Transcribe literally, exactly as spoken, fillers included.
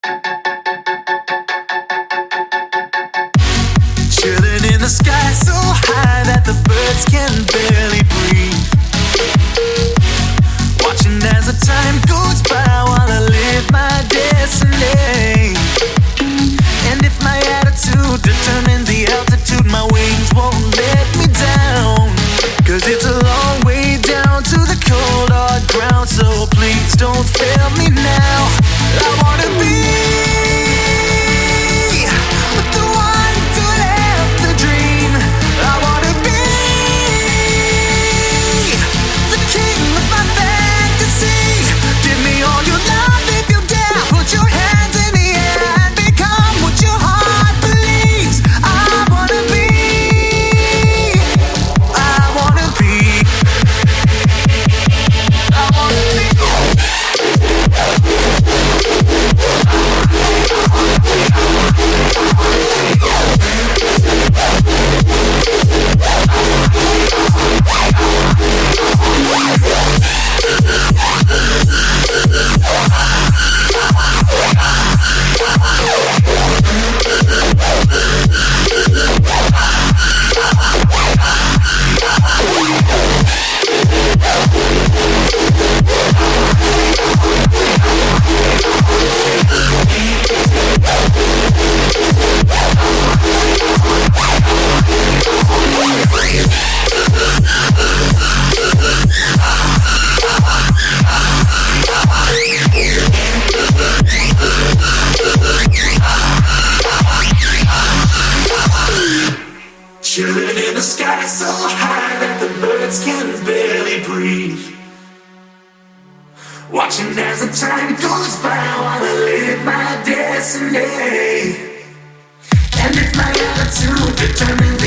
Chilling in the sky so high that the birds can barely breathe. Watching as the time goes by while I live my destiny. And if my attitude determines the altitude, my wings won't let me down. Cause it's a long way down to the cold hard ground. So please don't fail me now. I wanna be the one to live the dream. I wanna be the king of my fantasy. Give me all your love if you dare. Put your hands in the air and become what your heart believes. I wanna be, I wanna be, I wanna be. Chilling in the sky so high that the birds can barely breathe. Watching as the time goes by while I live my destiny. And if my attitude determines